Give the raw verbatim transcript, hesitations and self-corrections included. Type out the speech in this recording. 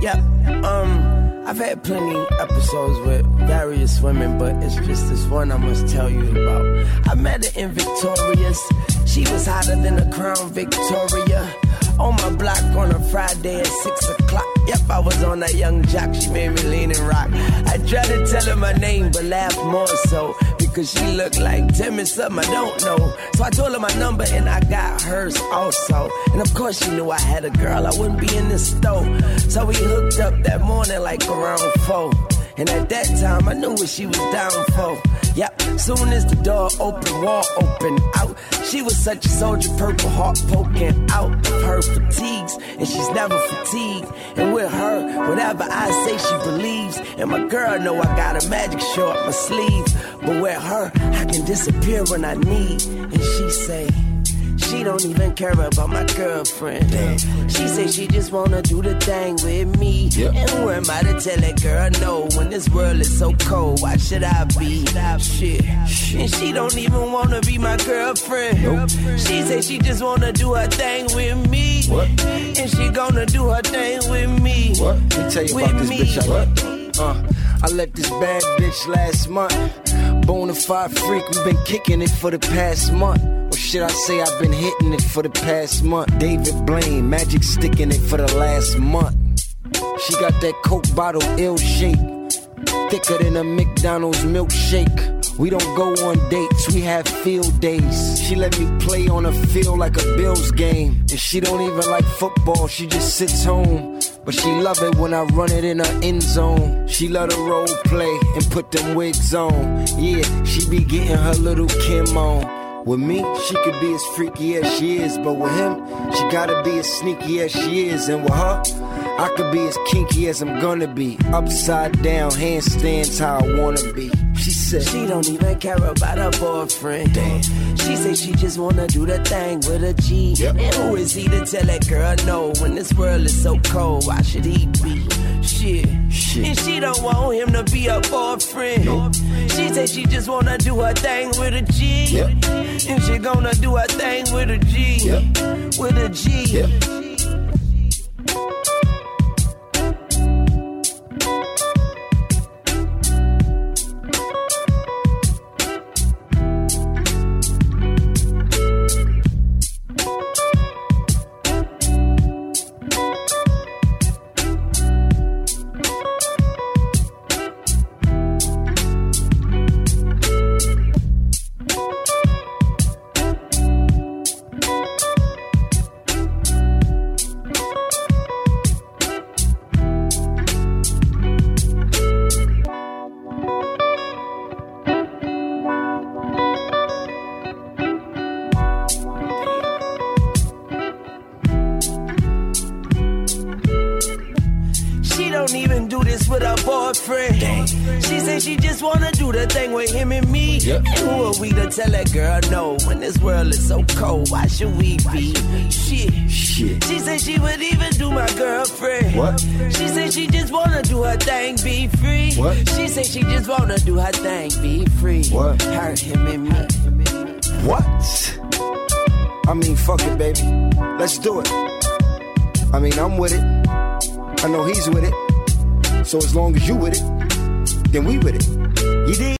Yep, um, I've had plenty episodes with various women, but it's just this one I must tell you about. I met her in Victoria's. She was hotter than a Crown Victoria. On my block on a Friday at six o'clock. Yep, I was on that young jock. She made me lean and rock. I tried to tell her my name, but laughed more so because she looked like Timmy, something I don't know. So I told her my number and I got hers also. And of course she knew I had a girl. I wouldn't be in the store. So we hooked up that morning like around four. And at that time I knew what she was down for. Yep, soon as the door opened, wall open out. She was such a soldier, purple heart poking out of her fatigues. And she's never fatigued. And with her, whatever I say she believes. And my girl know I got a magic show up my sleeve. But with her, I can disappear when I need. And she say, she don't even care about my girlfriend. Damn. She say she just wanna do the thing with me. Yep. And who am I to tell that girl no? When this world is so cold, why should I be? Shit. Shit. And she don't even wanna be my girlfriend. Nope. She say she just wanna do her thing with me. What? And she gonna do her thing with me. What? Let me tell you with about this me. bitch I love. Uh, I let this bad bitch last month. Bonafide freak, we been kicking it for the past month. Or should I say I've been hitting it for the past month? David Blaine, magic sticking it for the last month. She got that Coke bottle ill shape, thicker than a McDonald's milkshake. We don't go on dates, we have field days. She let me play on a field like a Bills game. And she don't even like football, she just sits home. But she love it when I run it in her end zone. She love to role play and put them wigs on. Yeah, she be getting her little Kim on. With me, she could be as freaky as she is. But with him, she gotta be as sneaky as she is. And with her, I could be as kinky as I'm gonna be. Upside down, handstands how I wanna be. She said she don't even care about her boyfriend. Damn. She say she just wanna do the thing with a G. Yep. And who is he to tell that girl no? When this world is so cold, why should he be? Shit. Shit. And she don't want him to be her boyfriend. Nope. She say she just wanna do her thing with a G. Yep. And she gonna do her thing with a G. Yep. With a G. Yep. Don't even do this with her boyfriend. Dang. She say she just wanna do the thing with him and me. Yep. And who are we to tell that girl no? When this world is so cold, why should we be? Shit. Shit. She say she would even do my girlfriend. What? She say she just wanna do her thing, be free. What? She say she just wanna do her thing, be free. What? Hurt him and me. What? I mean, fuck it, baby. Let's do it. I mean, I'm with it. I know he's with it. So as long as you with it, then we with it. You dig?